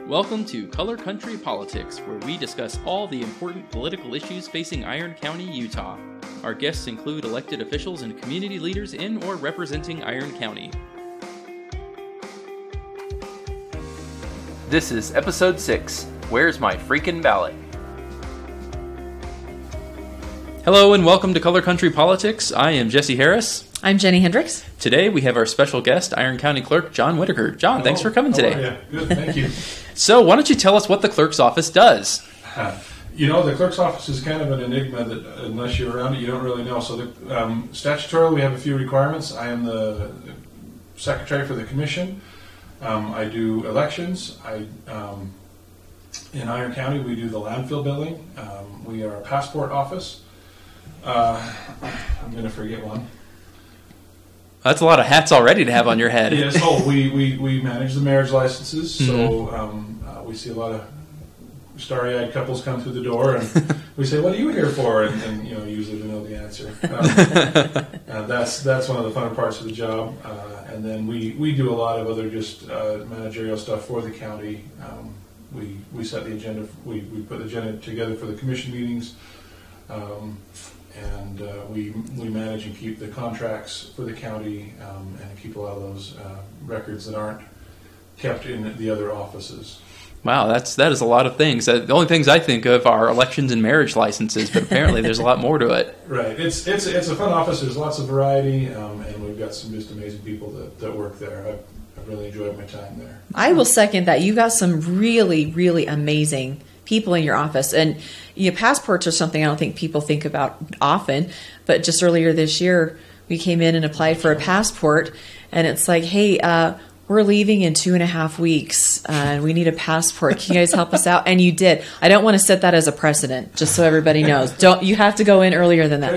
Welcome to Color Country Politics, where we discuss all the important political issues facing Iron County, Utah. Our guests include elected officials and community leaders in or representing Iron County. This is Episode 6, Where's My Freaking Ballot? Hello and welcome to Color Country Politics. I am Jesse Harris. I'm Jenny Hendricks. Today we have our special guest, Iron County Clerk John Whitaker. John, thanks for coming today. Yeah, good, thank you. So, why don't you tell us what the clerk's office does? The clerk's office is kind of an enigma that, unless you're around it, you don't really know. So, statutorily, we have a few requirements. I am the secretary for the commission. I do elections. In Iron County, we do the landfill billing. We are a passport office. I'm going to forget one. That's a lot of hats already to have on your head. Yes. We manage the marriage licenses. So we see a lot of starry-eyed couples come through the door, and we say, "What are you here for?" And usually we know the answer. That's one of the fun parts of the job. And then we do a lot of other just managerial stuff for the county. We set the agenda. We put the agenda together for the commission meetings. And we manage and keep the contracts for the county and keep a lot of those records that aren't kept in the other offices. Wow, that is a lot of things. The only things I think of are elections and marriage licenses, but apparently there's a lot more to it. Right. It's a fun office. There's lots of variety, and we've got some just amazing people that work there. I've really enjoyed my time there. I will second that. You've got some really, really amazing people in your office. And passports are something I don't think people think about often, but just earlier this year, we came in and applied for a passport, and it's like, hey, we're leaving in 2.5 weeks, and we need a passport. Can you guys help us out? And you did. I don't want to set that as a precedent, just so everybody knows. You have to go in earlier than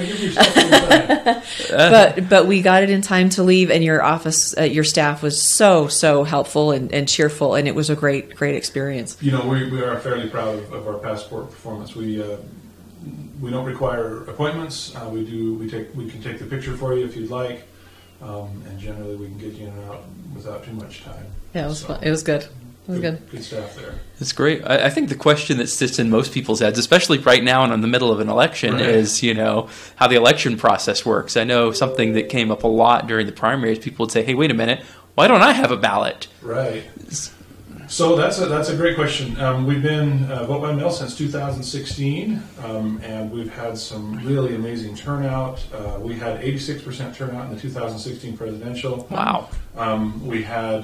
that. But we got it in time to leave, and your office, your staff was so helpful and cheerful, and it was a great experience. We are fairly proud of our passport performance. We don't require appointments. We can take the picture for you if you'd like. And generally we can get you in and out without too much time. Yeah, it was fun. It was good. Good staff there. It's great. I think the question that sits in most people's heads, especially right now and in the middle of an election, right, is, how the election process works. I know something that came up a lot during the primaries. People would say, hey, wait a minute, why don't I have a ballot? Right. So that's a great question. We've been vote by mail since 2016, and we've had some really amazing turnout. We had 86% turnout in the 2016 presidential. Wow. We had,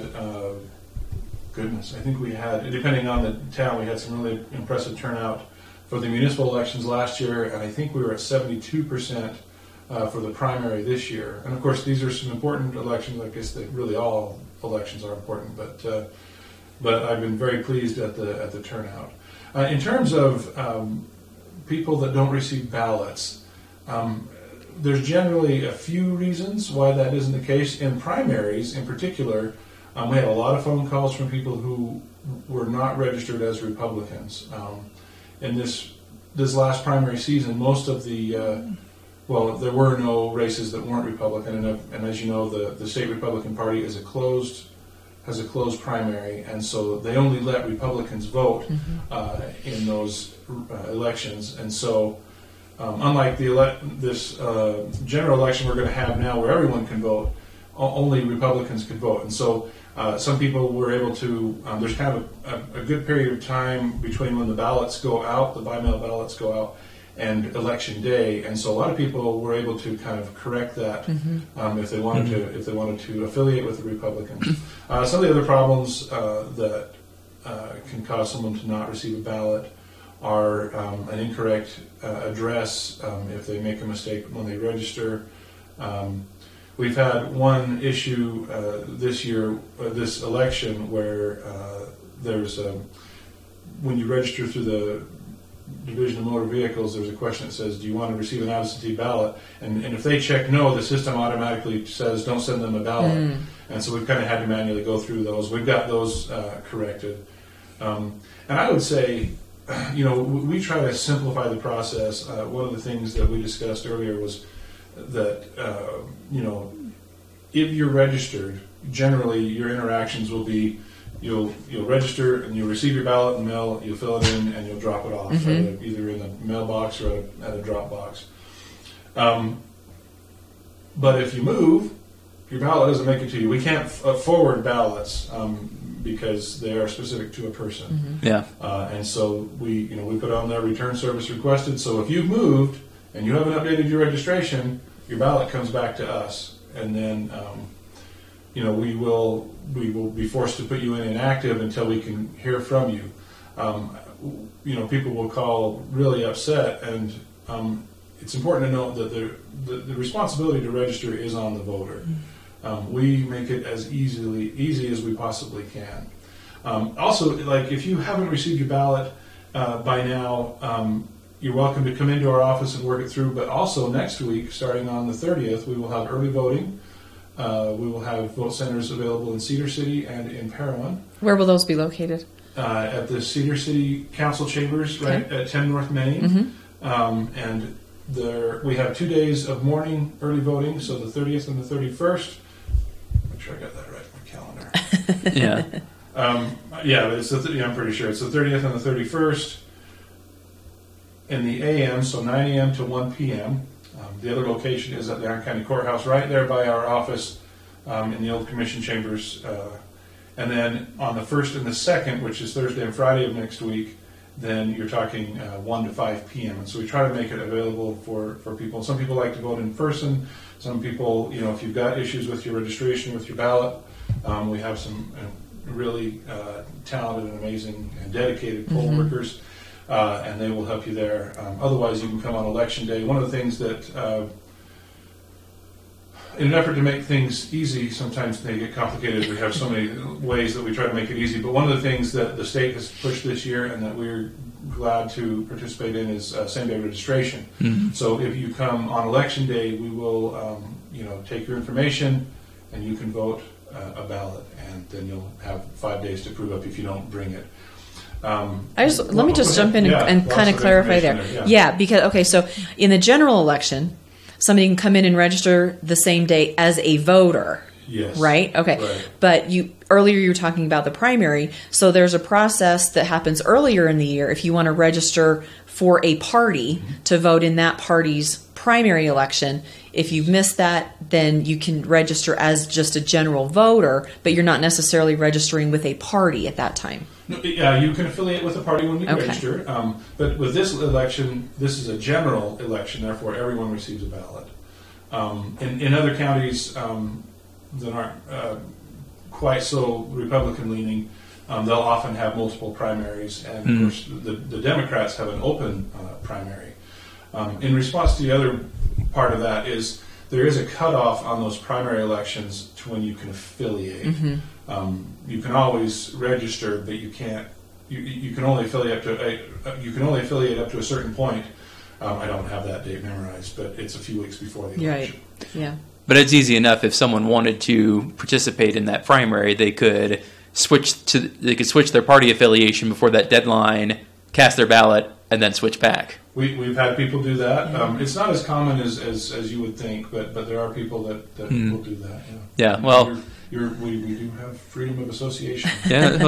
I think we had, depending on the town, we had some really impressive turnout for the municipal elections last year, and I think we were at 72% for the primary this year. And of course, these are some important elections. I guess that really all elections are important, but I've been very pleased at the turnout. In terms of people that don't receive ballots, there's generally a few reasons why that isn't the case. In primaries, in particular, we had a lot of phone calls from people who were not registered as Republicans. In this last primary season, most of the there were no races that weren't Republican, and as you know, the state Republican Party has a closed primary, and so they only let Republicans vote in those elections. And so, unlike this general election we're going to have now, where everyone can vote, only Republicans can vote. And so, some people were able to. There's kind of a good period of time between when the ballots go out, the by-mail ballots go out, and election day, and so a lot of people were able to kind of correct that if they wanted to affiliate with the Republicans. Some of the other problems that can cause someone to not receive a ballot are an incorrect address if they make a mistake when they register. We've had one issue this year, this election, where there's when you register through the Division of Motor Vehicles, there's a question that says, do you want to receive an absentee ballot? And if they check no, the system automatically says don't send them a ballot. And so we've kind of had to manually go through those. We've got those corrected. And I would say, we try to simplify the process. One of the things that we discussed earlier was that, if you're registered, generally your interactions will be you'll register and you'll receive your ballot in the mail. You'll fill it in and you'll drop it off either in the mailbox or at a drop box. But if you move, your ballot doesn't make it to you. We can't forward ballots because they are specific to a person. Yeah. And so we put on there return service requested. So if you've moved and you haven't updated your registration, your ballot comes back to us, and then we will be forced to put you in inactive until we can hear from you. People will call really upset, and it's important to note that the responsibility to register is on the voter. We make it as easy as we possibly can. Also, like if you haven't received your ballot by now, you're welcome to come into our office and work it through. But also next week, starting on the 30th, we will have early voting. We will have vote centers available in Cedar City and in Parowan. Where will those be located? At the Cedar City Council Chambers, right at 10 North Main. And we have 2 days of morning early voting, so the 30th and the 31st. Make sure I got that right on my calendar. I'm pretty sure it's the 30th and the 31st in the AM, so 9 a.m. to 1 p.m. The other location is at the Iron County Courthouse, right there by our office in the old Commission Chambers. And then on the 1st and the 2nd, which is Thursday and Friday of next week, then you're talking 1 to 5 p.m. And so we try to make it available for people. Some people like to vote in person. Some people, if you've got issues with your registration, with your ballot, we have some really talented and amazing and dedicated poll workers, and they will help you there. Otherwise, you can come on Election Day. One of the things that, in an effort to make things easy, sometimes they get complicated. We have so many ways that we try to make it easy. But one of the things that the state has pushed this year and that we're glad to participate in is same-day registration. So if you come on Election Day, we will take your information and you can vote a ballot, and then you'll have 5 days to prove up if you don't bring it. Let me just jump in and kind of clarify there. Because so in the general election, somebody can come in and register the same day as a voter. Yes. Right? Okay. Right. But earlier you were talking about the primary, so there's a process that happens earlier in the year if you want to register for a party to vote in that party's primary election. If you've missed that, then you can register as just a general voter, but you're not necessarily registering with a party at that time. No, you can affiliate with a party when you register, but with this election, this is a general election, therefore everyone receives a ballot. In other counties that aren't quite so Republican-leaning, they'll often have multiple primaries, and of course the Democrats have an open primary. In response to the other part of that is there is a cutoff on those primary elections to when you can affiliate. You can always register, but you can't. You can only affiliate up to a certain point. I don't have that date memorized, but it's a few weeks before the election. Right. Yeah. But it's easy enough if someone wanted to participate in that primary, they could switch their party affiliation before that deadline, cast their ballot, and then switch back. We've had people do that. It's not as common as you would think, but there are people that will do that. Yeah. Well, we do have freedom of association. Yeah.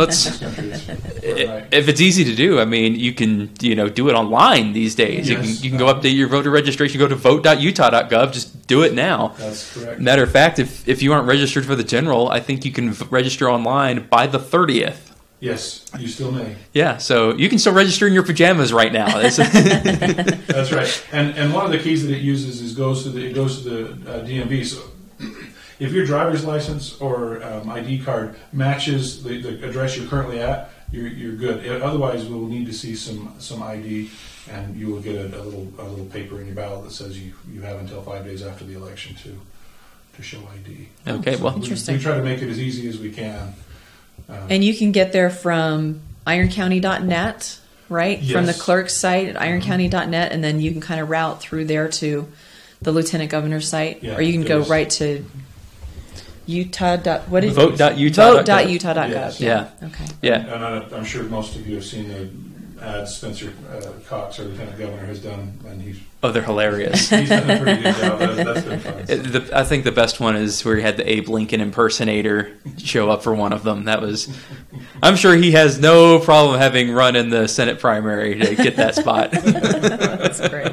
If it's easy to do, I mean, you can do it online these days. Yes. You can go update your voter registration. Go to vote.utah.gov. Just do it now. That's correct. Matter of fact, if you aren't registered for the general, I think you can register online by the 30th. Yes, you still may. Yeah, so you can still register in your pajamas right now. That's right. And one of the keys that it uses is goes to the DMV. So if your driver's license or ID card matches the address you're currently at, you're good. Otherwise, we'll need to see some ID, and you will get a little paper in your ballot that says you have until 5 days after the election to show ID. Okay, well, interesting. We try to make it as easy as we can. And you can get there from ironcounty.net, right? Yes. From the clerk's site at ironcounty.net, and then you can kind of route through there to the lieutenant governor's site, or you can go right to vote.utah.gov. Vote.utah.gov. Yes. Yeah. Okay. Yeah. And I'm sure most of you have seen ads Spencer Cox, our Lieutenant Governor, has done, and they're hilarious. he's done a pretty good job. That's been fun. So. I think the best one is where he had the Abe Lincoln impersonator show up for one of them. That was, I'm sure he has no problem having run in the Senate primary to get that spot. That's great.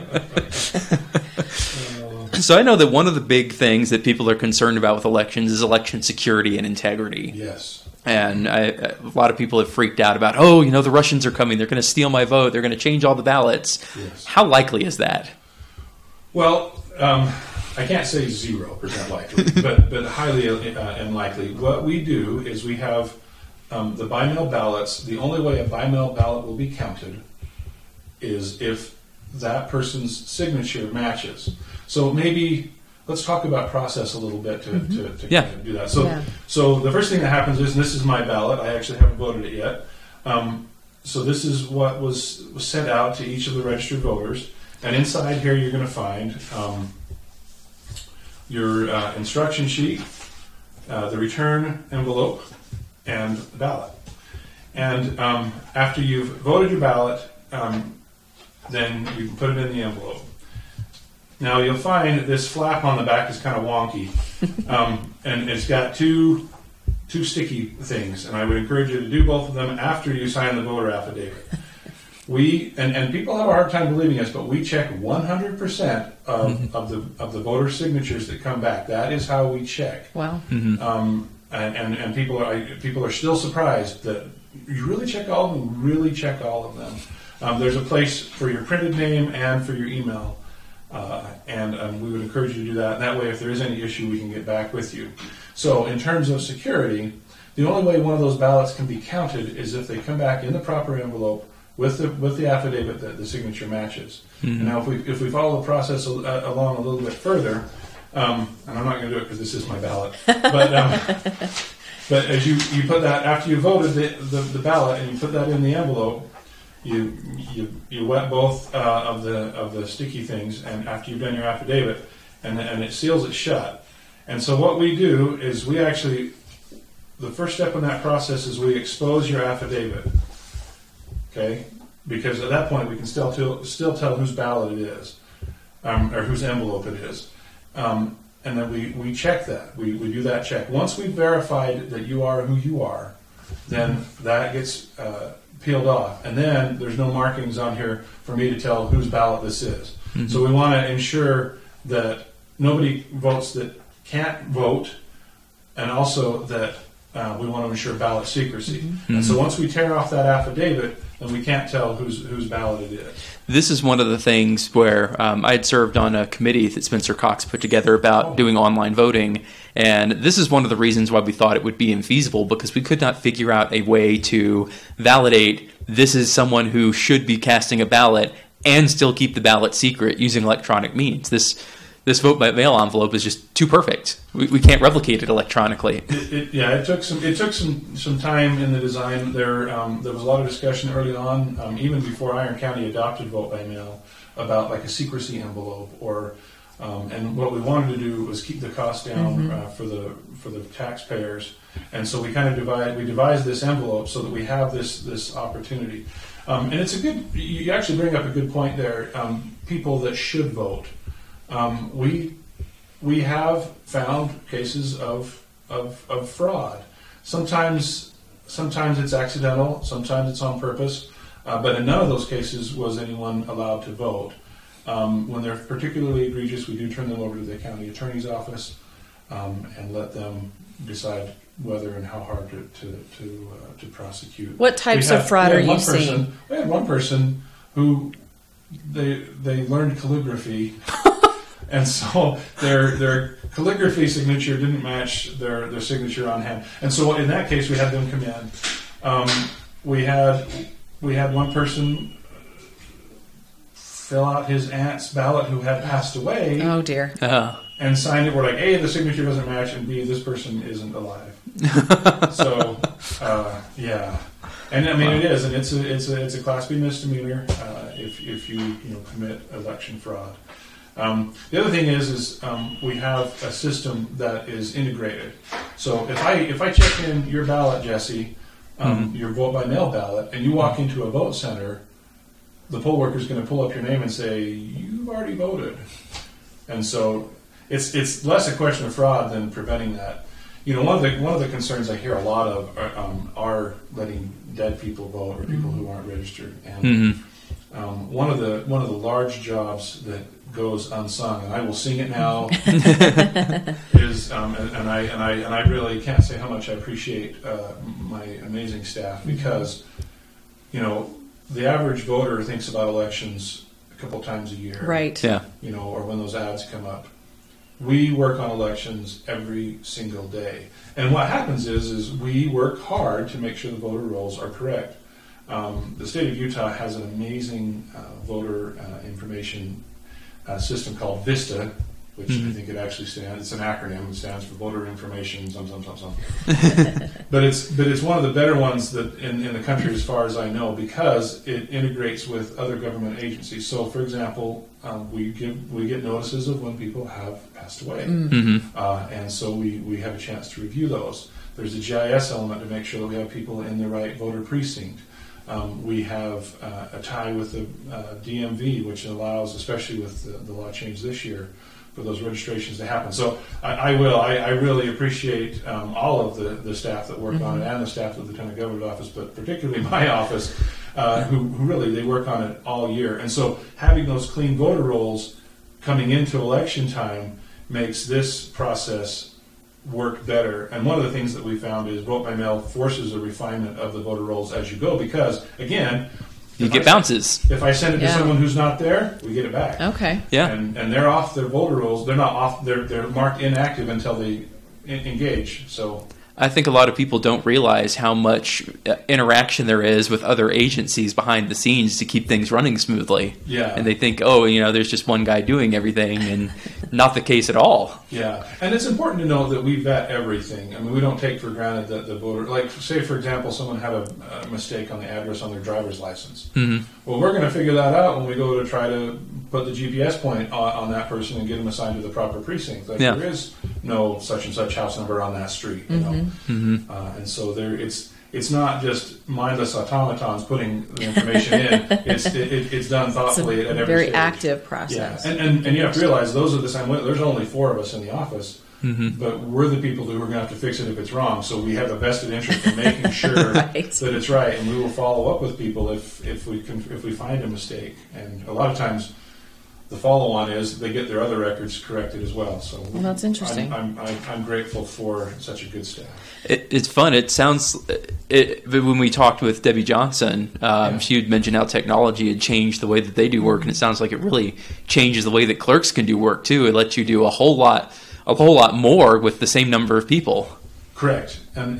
So I know that one of the big things that people are concerned about with elections is election security and integrity. Yes. And a lot of people have freaked out about, the Russians are coming. They're going to steal my vote. They're going to change all the ballots. Yes. How likely is that? Well, I can't say 0% likely, but highly unlikely. What we do is we have the by-mail ballots. The only way a by-mail ballot will be counted is if that person's signature matches. So maybe let's talk about process a little bit to kind of do that. So the first thing that happens is, and this is my ballot. I actually haven't voted it yet. So this is what was sent out to each of the registered voters. And inside here you're going to find your instruction sheet, the return envelope, and the ballot. And after you've voted your ballot, then you can put it in the envelope. Now you'll find that this flap on the back is kind of wonky, and it's got two sticky things, and I would encourage you to do both of them after you sign the voter affidavit. And people have a hard time believing us, but we check 100% of the voter signatures that come back. That is how we check. Wow. And people are still surprised that you really check all of them. Really check all of them. There's a place for your printed name and for your email. And we would encourage you to do that. And that way, if there is any issue, we can get back with you. So in terms of security, the only way one of those ballots can be counted is if they come back in the proper envelope with the affidavit that the signature matches. And now if we follow the process along a little bit further, and I'm not going to do it because this is my ballot, but as you put that, after you voted the ballot and you put that in the envelope, you wet both of the sticky things, and after you've done your affidavit, and it seals it shut. And so what we do is the first step in that process is we expose your affidavit, okay? Because at that point we can still tell whose ballot it is, or whose envelope it is, and then we check that. We do that check. Once we've verified that you are who you are, then that gets peeled off, and then there's no markings on here for me to tell whose ballot this is. So we want to ensure that nobody votes that can't vote, and also that we want to ensure ballot secrecy. And so once we tear off that affidavit, then we can't tell whose ballot it is. This is one of the things where I had served on a committee that Spencer Cox put together about doing online voting, and this is one of the reasons why we thought it would be infeasible, because we could not figure out a way to validate this is someone who should be casting a ballot and still keep the ballot secret using electronic means. This vote by mail envelope is just too perfect. We can't replicate it electronically. It took some time in the design. There was a lot of discussion early on, even before Iron County adopted vote by mail, about like a secrecy envelope, or and what we wanted to do was keep the cost down for the taxpayers. And so we kind of devised this envelope so that we have this opportunity. And it's you actually bring up a good point there. People that should vote. We have found cases of fraud. Sometimes it's accidental, sometimes it's on purpose, but in none of those cases was anyone allowed to vote. When they're particularly egregious, we do turn them over to the county attorney's office and let them decide whether and how hard to prosecute. What types of fraud are you seeing? We had one person who they learned calligraphy. And so their calligraphy signature didn't match their signature on hand. And so in that case, we had them come in. We had one person fill out his aunt's ballot who had passed away. Oh dear. And signed it. We're like, A, the signature doesn't match, and B, this person isn't alive. So yeah. And I mean, it is, and it's a Class B misdemeanor if you commit election fraud. The other thing is we have a system that is integrated. So if I check in your ballot, Jesse, your vote by mail ballot, and you walk into a vote center, the poll worker is going to pull up your name and say, "You've already voted," and so it's less a question of fraud than preventing that. One of the concerns I hear a lot of are letting dead people vote or people who aren't registered. And one of the large jobs that goes unsung, and I will sing it now, is and I really can't say how much I appreciate my amazing staff, because the average voter thinks about elections a couple times a year, Right. Yeah. or when those ads come up. We work on elections every single day. And what happens is we work hard to make sure the voter rolls are correct. The state of Utah has an amazing voter information system called VISTA, which I think it actually stands, it's an acronym, it stands for Voter Information, something. But it's one of the better ones that in the country, as far as I know, because it integrates with other government agencies. So, for example, we get notices of when people have passed away, and so we have a chance to review those. There's a GIS element to make sure that we have people in the right voter precinct. We have a tie with the DMV, which allows, especially with the law change this year, for those registrations to happen. So I really appreciate all of the staff that work on it, and the staff of the Lieutenant Governor's office, but particularly my office, who really, they work on it all year. And so having those clean voter rolls coming into election time makes this process work better. And one of the things that we found is vote by mail forces a refinement of the voter rolls as you go, because, again, You get bounces. if I send it to someone who's not there, we get it back. Okay. Yeah. And they're off their voter rolls. They're not off. They're marked inactive until they engage. So I think a lot of people don't realize how much interaction there is with other agencies behind the scenes to keep things running smoothly. Yeah. And they think, there's just one guy doing everything, and not the case at all. yeah, and it's important to know that we vet everything. I mean, we don't take for granted that the voter, like, say for example, someone had a mistake on the address on their driver's license. Well, we're going to figure that out when we go to try to put the GPS point on that person and get them assigned to the proper precinct. Like, there is no such and such house number on that street, and so it's not just mindless automatons putting the information in. It's done thoughtfully It's a at every very stage. active process. Yeah, and you have to realize those are the same. There's only 4 of us in the office, but we're the people who are going to have to fix it if it's wrong. So we have a vested interest in making sure Right. that it's right, and we will follow up with people if we find a mistake. And a lot of times, the follow-on is they get their other records corrected as well. So that's interesting. I'm grateful for such a good staff. It's fun. It sounds. When we talked with Debbie Johnson, she had mentioned how technology had changed the way that they do work, and it sounds like it really changes the way that clerks can do work too. It lets you do a whole lot more with the same number of people. Correct. And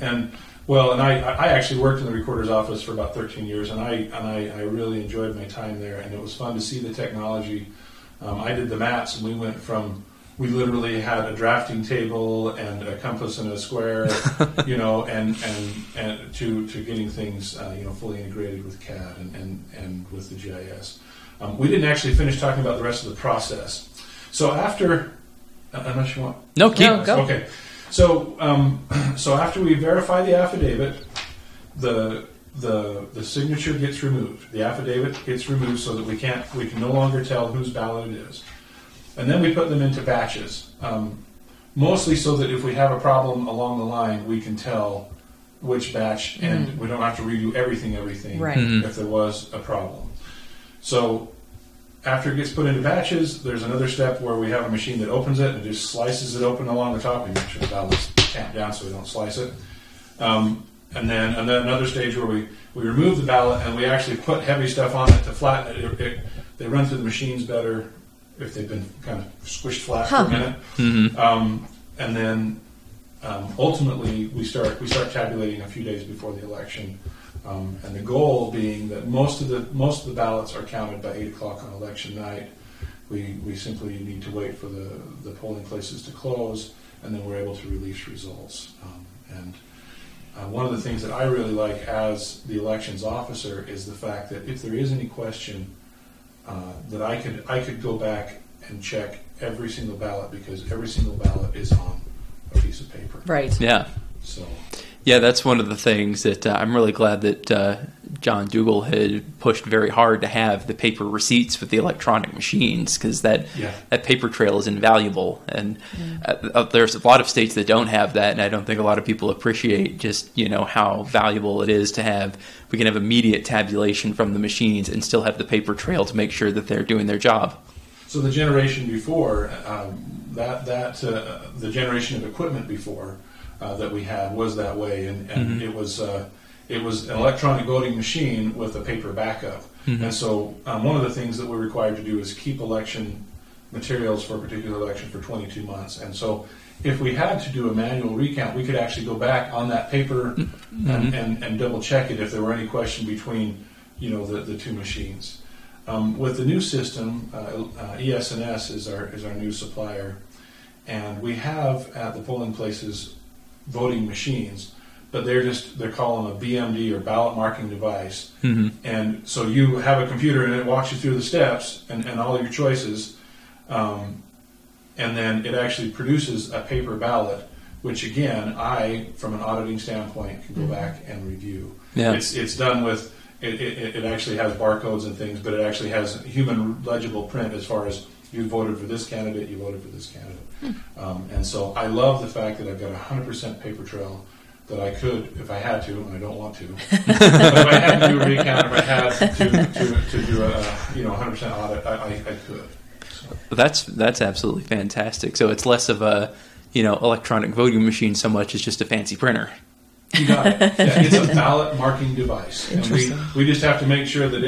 I actually worked in the recorder's office for about 13 years, and I really enjoyed my time there, and it was fun to see the technology. I did the maps, and we literally had a drafting table and a compass and a square, and to getting things, fully integrated with CAD and with the GIS. We didn't actually finish talking about the rest of the process. So after, unless you want, No, keep. No, go. okay. So after we verify the affidavit, the signature gets removed. The affidavit gets removed so that we can no longer tell whose ballot it is. And then we put them into batches, mostly so that if we have a problem along the line, we can tell which batch, and we don't have to redo everything Right. if there was a problem. So after it gets put into batches, there's another step where we have a machine that opens it and just slices it open along the top. We make sure the ballot's tamped down so we don't slice it. And then another stage where we remove the ballot and we actually put heavy stuff on it to flatten it. They run through the machines better if they've been kind of squished flat for a minute. And then ultimately we start tabulating a few days before the election. And the goal being that most of the ballots are counted by 8 o'clock on election night. We simply need to wait for the polling places to close, and then we're able to release results. One of the things that I really like as the elections officer is the fact that if there is any question, that I could go back and check every single ballot, because every single ballot is on a piece of paper. Right. Yeah. So Yeah, that's one of the things that I'm really glad that John Dougal had pushed very hard to have the paper receipts with the electronic machines, because that paper trail is invaluable. And there's a lot of states that don't have that, and I don't think a lot of people appreciate just, how valuable it is to have. We can have immediate tabulation from the machines and still have the paper trail to make sure that they're doing their job. So the generation before, the generation of equipment before that we had was that way, and it was an electronic voting machine with a paper backup. And so one of the things that we're required to do is keep election materials for a particular election for 22 months. And so if we had to do a manual recount, we could actually go back on that paper and double check it if there were any question between the two machines. With the new system, ES&S is our new supplier, and we have at the polling places voting machines, but they're calling a BMD or ballot marking device. And so you have a computer and it walks you through the steps and all your choices, and then it actually produces a paper ballot, which again, I, from an auditing standpoint, can go back and review. Yeah. It's done with, it actually has barcodes and things, but it actually has human legible print as far as you voted for this candidate, you voted for this candidate. And so I love the fact that I've got a 100% paper trail that I could, if I had to, and I don't want to, but if I had to do a recount, if I had to do a 100% audit, I could. So. That's absolutely fantastic. So it's less of a electronic voting machine so much as just a fancy printer. You got it. Yeah, it's a ballot marking device, and Interesting. we just have to make sure that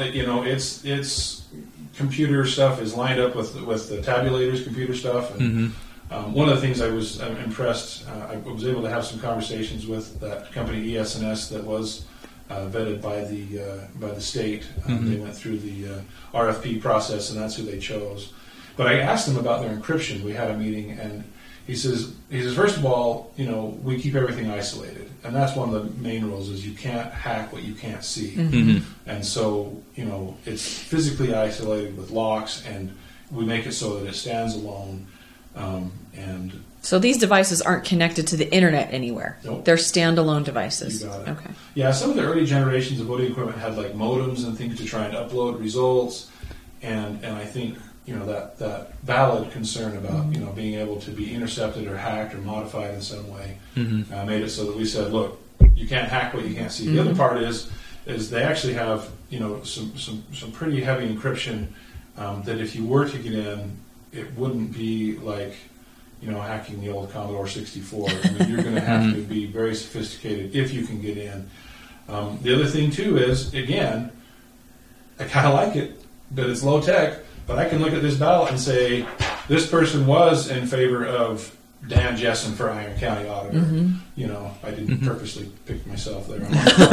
its computer stuff is lined up with the tabulator's computer stuff. And one of the things I was impressed, I was able to have some conversations with that company ES&S that was vetted by the state. They went through the RFP process, and that's who they chose. But I asked them about their encryption. We had a meeting, and he says first of all, we keep everything isolated, and that's one of the main rules: is you can't hack what you can't see. And so it's physically isolated with locks, and we make it so that it stands alone. And So these devices aren't connected to the internet anywhere. Nope. They're standalone devices. You got it. Okay. Yeah, some of the early generations of voting equipment had like modems and things to try and upload results, and I think that valid concern about being able to be intercepted or hacked or modified in some way made it so that we said, look, you can't hack what you can't see. The other part is they actually have some pretty heavy encryption that if you were to get in, it wouldn't be like hacking the old Commodore 64. I mean, you're going to have to be very sophisticated if you can get in. The other thing too is, again, I kind of like it, but it's low tech. But I can look at this ballot and say, this person was in favor of Dan Jessen for Iron County Auditor. I didn't purposely pick myself there.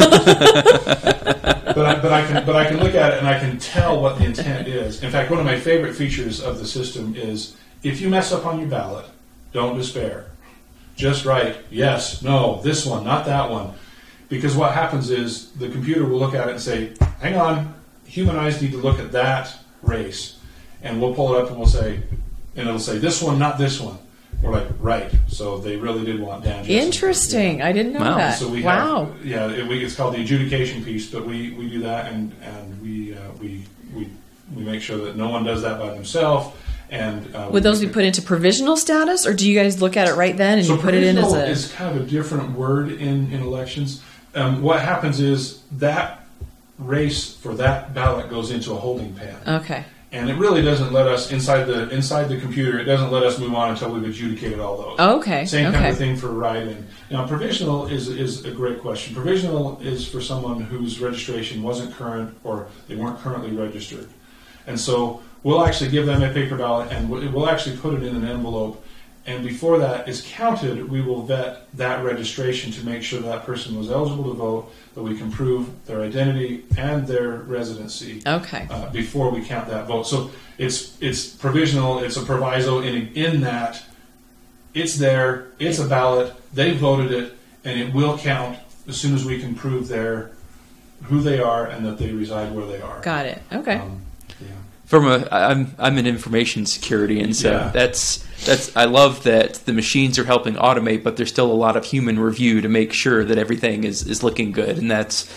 but I can look at it and I can tell what the intent is. In fact, one of my favorite features of the system is, if you mess up on your ballot, don't despair. Just write yes, no, this one, not that one. Because what happens is the computer will look at it and say, hang on, human eyes need to look at that race. And we'll pull it up and it'll say this one, not this one. We're like, right. So they really did want Dan Jessen. Interesting. Yeah. I didn't know Wow. that. So we Wow. have, it's called the adjudication piece, but we do that and we make sure that no one does that by themselves. And Would those be put into provisional status, or do you guys look at it right then and so you put it in as provisional a... is kind of a different word in elections. What happens is that race for that ballot goes into a holding pen. Okay. And it really doesn't let us, inside the computer, it doesn't let us move on until we've adjudicated all those. Okay. Same kind of thing for write-in. Now, provisional is a great question. Provisional is for someone whose registration wasn't current or they weren't currently registered. And so we'll actually give them a paper ballot and we'll actually put it in an envelope. And before that is counted, we will vet that registration to make sure that person was eligible to vote, that we can prove their identity and their residency Okay. before we count that vote. So it's provisional, it's a proviso in that it's there, it's a ballot, they voted it, and it will count as soon as we can prove who they are and that they reside where they are. Got it. Okay. I'm in information security, and so that's I love that the machines are helping automate, but there's still a lot of human review to make sure that everything is looking good, and that's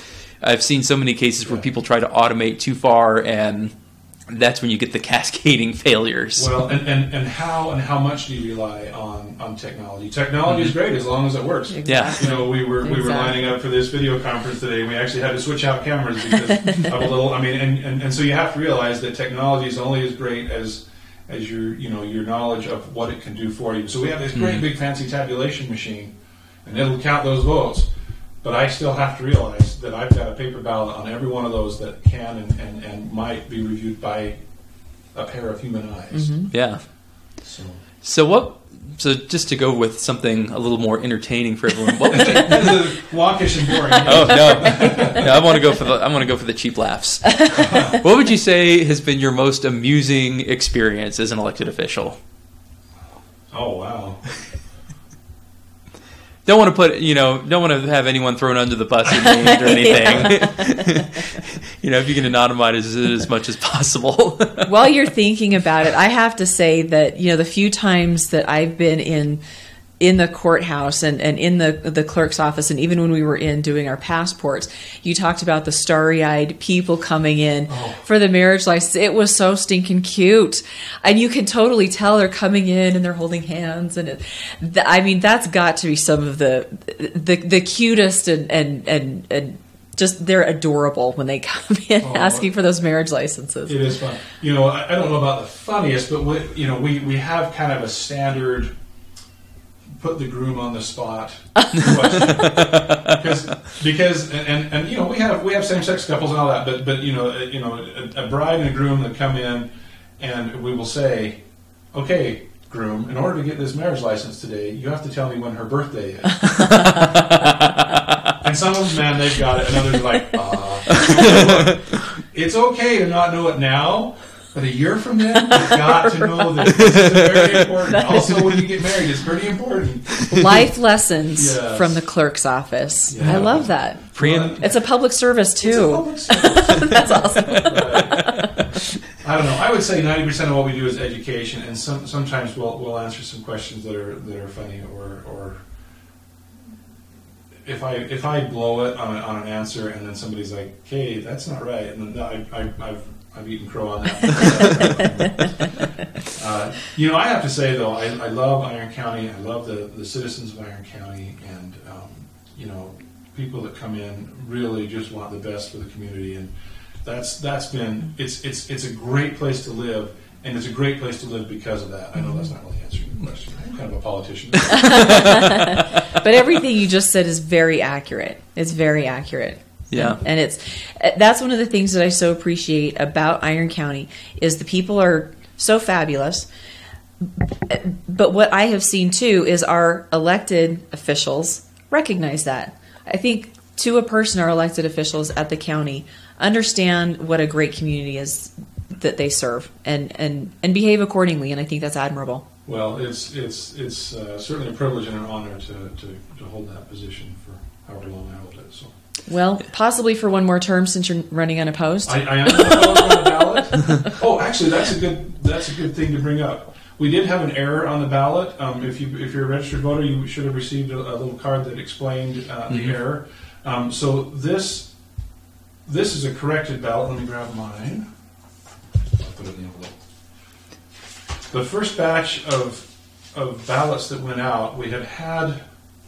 I've seen so many cases where people try to automate too far, and that's when you get the cascading failures. Well, and how much do you rely on technology? Technology is great as long as it works. Yeah. You know, we were lining up for this video conference today, and we actually had to switch out cameras because of a little. I mean, and so you have to realize that technology is only as great as your knowledge of what it can do for you. So we have this great big fancy tabulation machine, and it'll count those votes. But I still have to realize that I've got a paper ballot on every one of those that can and might be reviewed by a pair of human eyes. Yeah. So just to go with something a little more entertaining for everyone. What would you, wonkish and boring. Oh no! I want to go for the cheap laughs. What would you say has been your most amusing experience as an elected official? Oh wow! Don't want to have anyone thrown under the bus or named or anything. If you can anonymize it as much as possible. While you're thinking about it, I have to say that, the few times that I've been in the courthouse and in the clerk's office, and even when we were in doing our passports, you talked about the starry-eyed people coming in for the marriage license. It was so stinking cute. And you can totally tell they're coming in and they're holding hands. And that's got to be some of the cutest and just they're adorable when they come in asking for those marriage licenses. It is fun. I don't know about the funniest, but we have kind of a standard put the groom on the spot question. because we have same-sex couples and all that, but a bride and a groom that come in, and we will say, okay, groom, in order to get this marriage license today, you have to tell me when her birthday is. And some of them, man, they've got it, and others are like, look, it's okay to not know it now. But a year from then, you've got to know that this is very important. Also, when you get married, it's pretty important. Life lessons from the clerk's office. Yeah. I love that. It's a public service, too. It's a public service. That's awesome. Right. I don't know. I would say 90% of what we do is education, and sometimes we'll answer some questions that are funny, or if I blow it on an answer, and then somebody's like, "Hey, that's not right," and then I've eaten crow on that. I have to say, though, I love Iron County. I love the citizens of Iron County, and people that come in really just want the best for the community, and that's been it's a great place to live, and it's a great place to live because of that. I know that's not really answering the question. I'm kind of a politician. But everything you just said is very accurate. It's very accurate. Yeah. And that's one of the things that I so appreciate about Iron County is the people are so fabulous. But what I have seen too is our elected officials recognize that. I think to a person, our elected officials at the county understand what a great community is that they serve and behave accordingly. And I think that's admirable. Well, it's certainly a privilege and an honor to hold that position for however long I hold it. So. Well, possibly for one more term since you're running unopposed. I am unopposed on the ballot. Oh, actually, that's a good thing to bring up. We did have an error on the ballot. If you're a registered voter, you should have received a little card that explained the error. So this is a corrected ballot. Let me grab mine. I'll put it in the envelope. The first batch of ballots that went out, we had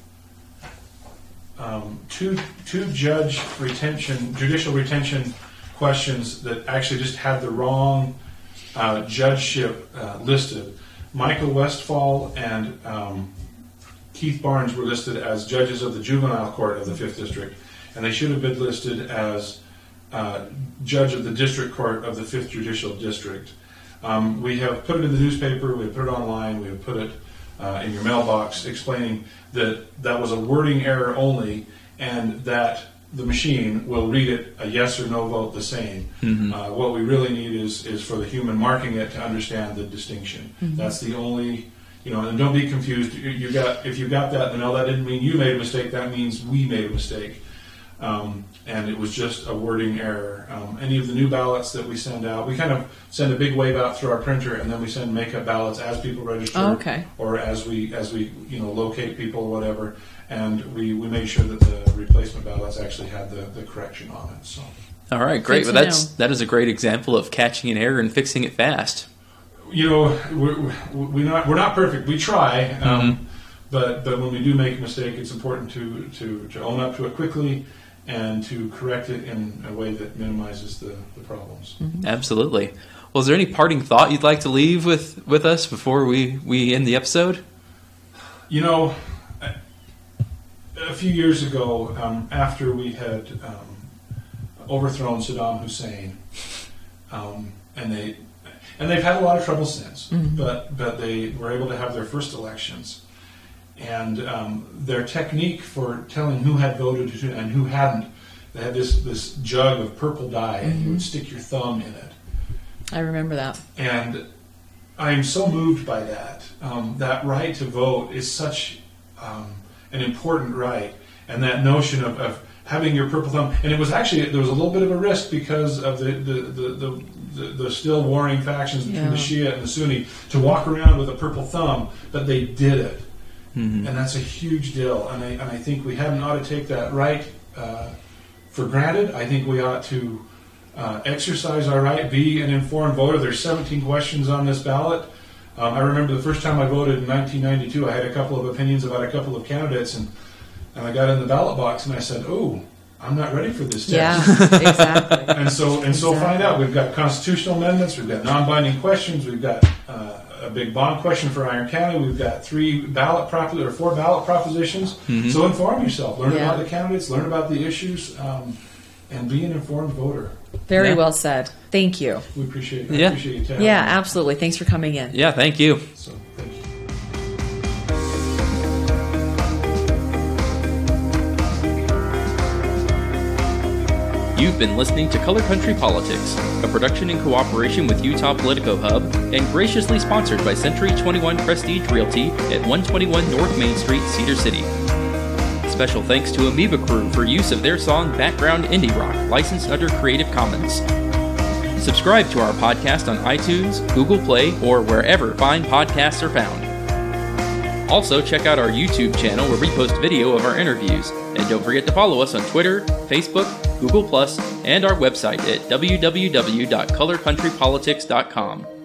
two judicial retention questions that actually just had the wrong judgeship listed. Michael Westfall and Keith Barnes were listed as judges of the juvenile court of the 5th District, and they should have been listed as judge of the district court of the 5th Judicial District. We have put it in the newspaper, we have put it online, we have put it in your mailbox explaining that was a wording error only, and that the machine will read it a yes or no vote the same. Mm-hmm. What we really need is for the human marking it to understand the distinction. Mm-hmm. That's the only, and don't be confused. If you got that, then no, that didn't mean you made a mistake. That means we made a mistake. and it was just a wording error. Any of the new ballots that we send out, we kind of send a big wave out through our printer, and then we send make-up ballots as people register, or as we locate people or whatever. And we made sure that the replacement ballots actually had the correction on it. So. All right, great. Well, that is a great example of catching an error and fixing it fast. We're not perfect. We try, but when we do make a mistake, it's important to own up to it quickly and to correct it in a way that minimizes the problems. Absolutely. Well, is there any parting thought you'd like to leave with us before we end the episode? A few years ago, after we had overthrown Saddam Hussein, and they've had a lot of trouble since, but they were able to have their first elections, and their technique for telling who had voted and who hadn't, they had this jug of purple dye, and you would stick your thumb in it. I remember that. And I am so moved by that. That right to vote is such an important right, and that notion of having your purple thumb. And it was actually, there was a little bit of a risk because of the still warring factions between the Shia and the Sunni to walk around with a purple thumb, but they did it. And that's a huge deal. And I think we hadn't ought to take that right for granted. I think we ought to exercise our right, be an informed voter. There's 17 questions on this ballot. I remember the first time I voted in 1992, I had a couple of opinions about a couple of candidates, and I got in the ballot box and I said, "Oh, I'm not ready for this test." Yeah, exactly. and so find out. We've got constitutional amendments, we've got non-binding questions, we've got a big bond question for Iron County, we've got 4 ballot propositions. So inform yourself, learn about the candidates, learn about the issues, and be an informed voter. Very well said. Thank you. We appreciate it. I appreciate you. Yeah, absolutely. Thanks for coming in. Yeah, thank you. So, thank you. You've been listening to Color Country Politics, a production in cooperation with Utah Politico Hub and graciously sponsored by Century 21 Prestige Realty at 121 North Main Street, Cedar City. Special thanks to Amoeba Crew for use of their song Background Indie Rock, licensed under Creative Commons. Subscribe to our podcast on iTunes, Google Play, or wherever fine podcasts are found. Also, check out our YouTube channel where we post video of our interviews. And don't forget to follow us on Twitter, Facebook, Google+, and our website at www.colorcountrypolitics.com.